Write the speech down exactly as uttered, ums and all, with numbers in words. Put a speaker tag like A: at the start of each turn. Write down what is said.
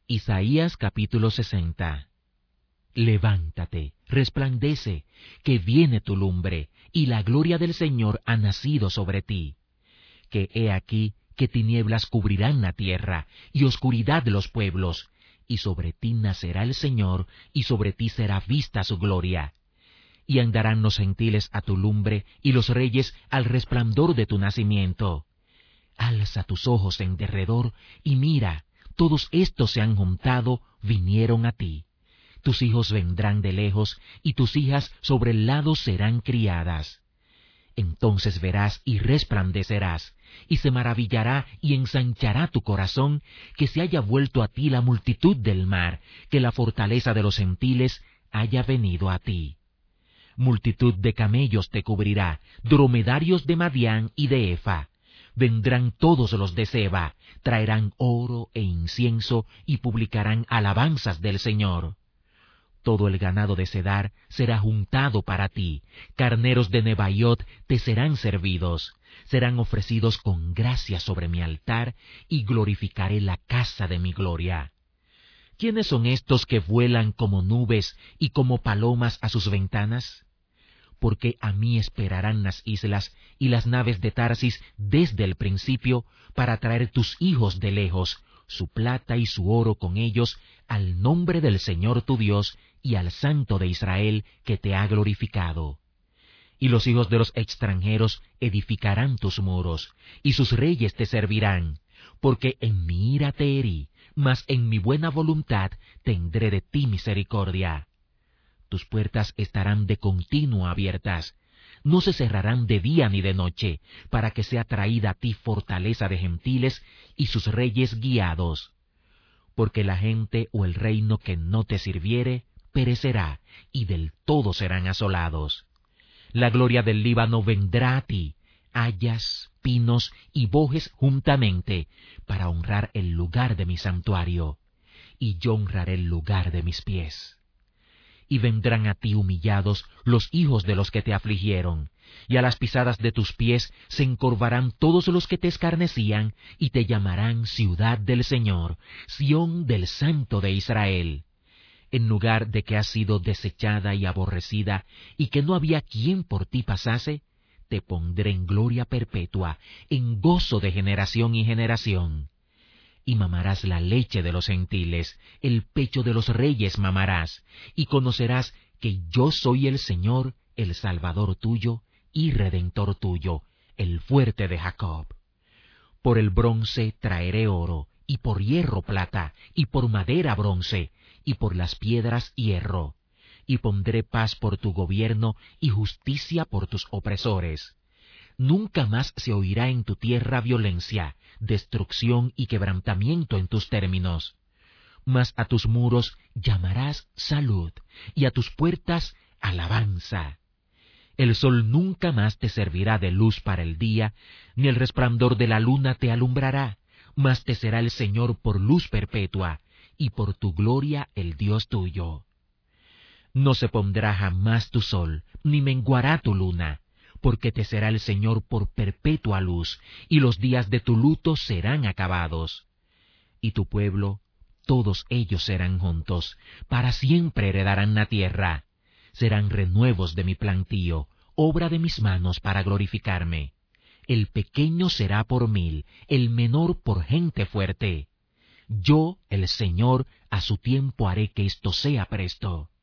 A: Isaías capítulo sesenta. Levántate, resplandece, que viene tu lumbre, y la gloria del Señor ha nacido sobre ti. Que he aquí que tinieblas cubrirán la tierra, y oscuridad los pueblos, y sobre ti nacerá el Señor, y sobre ti será vista su gloria. Y andarán los gentiles a tu lumbre, y los reyes al resplandor de tu nacimiento. Alza tus ojos en derredor, y mira, todos estos se han juntado, vinieron a ti. Tus hijos vendrán de lejos, y tus hijas sobre el lado serán criadas. Entonces verás y resplandecerás, y se maravillará y ensanchará tu corazón, que se haya vuelto a ti la multitud del mar, que la fortaleza de los gentiles haya venido a ti. Multitud de camellos te cubrirá, dromedarios de Madián y de Efa. Vendrán todos los de Seba, traerán oro e incienso y publicarán alabanzas del Señor. Todo el ganado de Cedar será juntado para ti, carneros de Nebaiot te serán servidos, serán ofrecidos con gracia sobre mi altar, y glorificaré la casa de mi gloria. ¿Quiénes son estos que vuelan como nubes y como palomas a sus ventanas? Porque a mí esperarán las islas y las naves de Tarsis desde el principio, para traer tus hijos de lejos, su plata y su oro con ellos, al nombre del Señor tu Dios y al Santo de Israel que te ha glorificado. Y los hijos de los extranjeros edificarán tus muros, y sus reyes te servirán, porque en mi ira te herí, mas en mi buena voluntad tendré de ti misericordia. Tus puertas estarán de continuo abiertas, no se cerrarán de día ni de noche, para que sea traída a ti fortaleza de gentiles y sus reyes guiados. Porque la gente o el reino que no te sirviere perecerá, y del todo serán asolados. La gloria del Líbano vendrá a ti, hayas, pinos y bojes juntamente, para honrar el lugar de mi santuario, y yo honraré el lugar de mis pies. Y vendrán a ti humillados los hijos de los que te afligieron, y a las pisadas de tus pies se encorvarán todos los que te escarnecían, y te llamarán ciudad del Señor, Sión del Santo de Israel. En lugar de que has sido desechada y aborrecida, y que no había quien por ti pasase, te pondré en gloria perpetua, en gozo de generación y generación. Y mamarás la leche de los gentiles, el pecho de los reyes mamarás, y conocerás que yo soy el Señor, el Salvador tuyo y Redentor tuyo, el fuerte de Jacob. Por el bronce traeré oro, y por hierro plata, y por madera bronce, y por las piedras hierro. Y pondré paz por tu gobierno, y justicia por tus opresores. Nunca más se oirá en tu tierra violencia, destrucción y quebrantamiento en tus términos. Mas a tus muros llamarás salud, y a tus puertas alabanza. El sol nunca más te servirá de luz para el día, ni el resplandor de la luna te alumbrará, mas te será el Señor por luz perpetua, y por tu gloria el Dios tuyo. No se pondrá jamás tu sol, ni menguará tu luna, porque te será el Señor por perpetua luz, y los días de tu luto serán acabados. Y tu pueblo, todos ellos serán juntos, para siempre heredarán la tierra. Serán renuevos de mi plantío, obra de mis manos para glorificarme. El pequeño será por mil, el menor por gente fuerte. Yo, el Señor, a su tiempo haré que esto sea presto.